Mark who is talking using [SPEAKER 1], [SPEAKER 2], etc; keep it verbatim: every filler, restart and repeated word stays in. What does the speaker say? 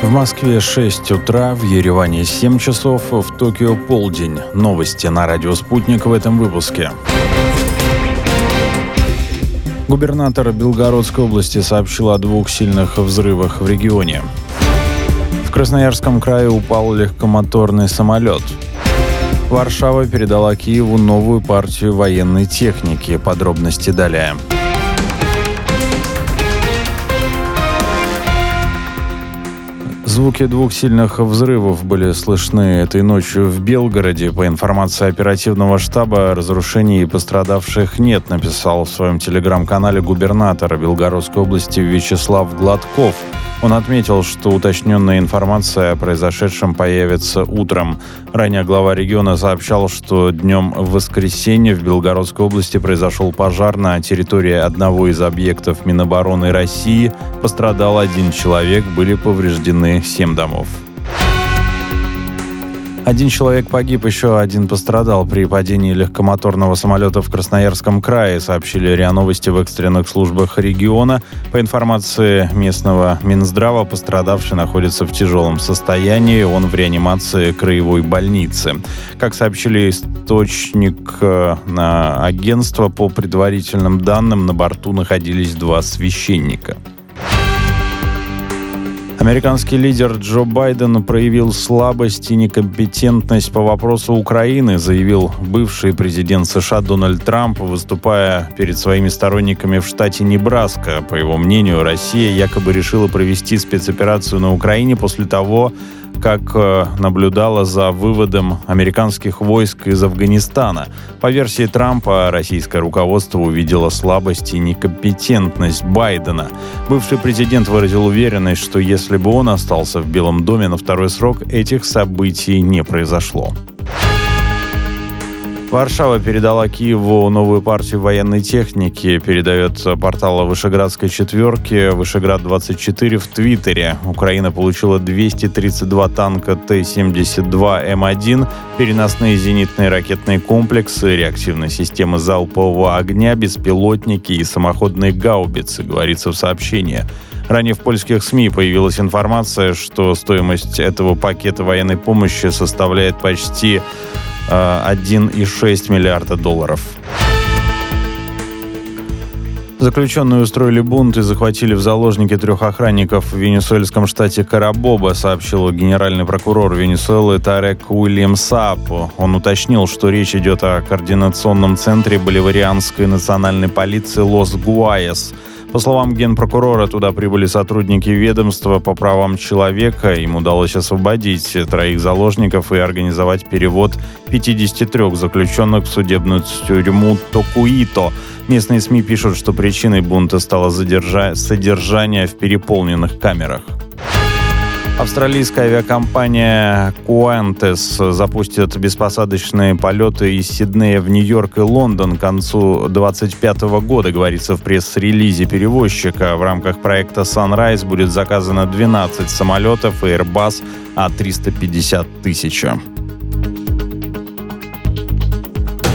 [SPEAKER 1] В Москве шесть утра, в Ереване семь часов, в Токио полдень. Новости на радио «Спутник» в этом выпуске. Губернатор Белгородской области сообщил о двух сильных взрывах в регионе. В Красноярском крае упал легкомоторный самолет. Варшава передала Киеву новую партию военной техники. Подробности далее. Звуки двух сильных взрывов были слышны этой ночью в Белгороде. По информации оперативного штаба, разрушений и пострадавших нет, написал в своем телеграм-канале губернатор Белгородской области Вячеслав Гладков. Он отметил, что уточненная информация о произошедшем появится утром. Ранее глава региона сообщал, что днем в воскресенье в Белгородской области произошел пожар на территории одного из объектов Минобороны России. Пострадал один человек, были повреждены семь домов. Один человек погиб, еще один пострадал при падении легкомоторного самолета в Красноярском крае, сообщили РИА Новости в экстренных службах региона. По информации местного Минздрава, пострадавший находится в тяжелом состоянии, он в реанимации краевой больницы. Как сообщили источник на агентство, по предварительным данным, на борту находились два священника. Американский лидер Джо Байден проявил слабость и некомпетентность по вопросу Украины, заявил бывший президент США Дональд Трамп, выступая перед своими сторонниками в штате Небраска. По его мнению, Россия якобы решила провести спецоперацию на Украине после того, как наблюдала за выводом американских войск из Афганистана. По версии Трампа, российское руководство увидело слабость и некомпетентность Байдена. Бывший президент выразил уверенность, что если бы он остался в Белом доме на второй срок, этих событий не произошло. Варшава передала Киеву новую партию военной техники, передает портал Вышеградской четверки «Вышеград двадцать четыре» в Твиттере. Украина получила двести тридцать два танка Т семьдесят два М один, переносные зенитные ракетные комплексы, реактивные системы залпового огня, беспилотники и самоходные гаубицы, говорится в сообщении. Ранее в польских СМИ появилась информация, что стоимость этого пакета военной помощи составляет почти один целых шесть десятых миллиарда долларов. Заключенные устроили бунт и захватили в заложники трех охранников в венесуэльском штате Карабоба, сообщил генеральный прокурор Венесуэлы Тарек Уильям Саапо. Он уточнил, что речь идет о координационном центре боливарианской национальной полиции Лос-Гуайас. По словам генпрокурора, туда прибыли сотрудники ведомства по правам человека. Им удалось освободить троих заложников и организовать перевод пятидесяти трёх заключенных в судебную тюрьму Токуито. Местные СМИ пишут, что причиной бунта стало задержа... содержание в переполненных камерах. Австралийская авиакомпания Qantas запустит беспосадочные полеты из Сиднея в Нью-Йорк и Лондон к концу две тысячи двадцать пятого года, говорится в пресс-релизе перевозчика. В рамках проекта Sunrise будет заказано двенадцать самолетов Airbus А триста пятьдесят тысяч.